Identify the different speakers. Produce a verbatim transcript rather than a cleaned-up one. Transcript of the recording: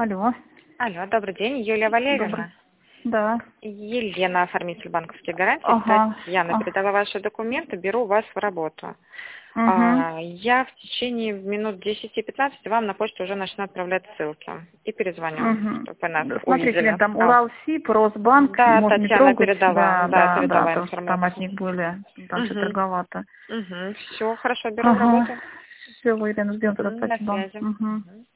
Speaker 1: Алло.
Speaker 2: Алло, добрый день, Юлия
Speaker 1: Добрый.
Speaker 2: Валерьевна.
Speaker 1: Да.
Speaker 2: Елена, оформитель банковских гарантий.
Speaker 1: Ага.
Speaker 2: Татьяна
Speaker 1: Ага.
Speaker 2: передала ваши документы, беру вас в работу.
Speaker 1: Угу.
Speaker 2: А, я в течение минут десяти-пятнадцати вам на почту уже начну отправлять ссылки. И перезвоню, чтобы вы нас
Speaker 1: Угу. Смотрите,
Speaker 2: увидели.
Speaker 1: Лен, там
Speaker 2: А.
Speaker 1: Уралсиб, Росбанк,
Speaker 2: Да,
Speaker 1: можно не
Speaker 2: Татьяна
Speaker 1: трогать.
Speaker 2: передала,
Speaker 1: Да,
Speaker 2: да,
Speaker 1: да, да,
Speaker 2: передала
Speaker 1: потому что там от
Speaker 2: информацию.
Speaker 1: них были, там все
Speaker 2: Угу.
Speaker 1: дороговато.
Speaker 2: Угу. Все, хорошо, беру в
Speaker 1: Ага.
Speaker 2: работу.
Speaker 1: Все, Елена, ждем тогда
Speaker 2: Мгм, до
Speaker 1: спасибо.
Speaker 2: связи.
Speaker 1: Угу.
Speaker 2: Мгм.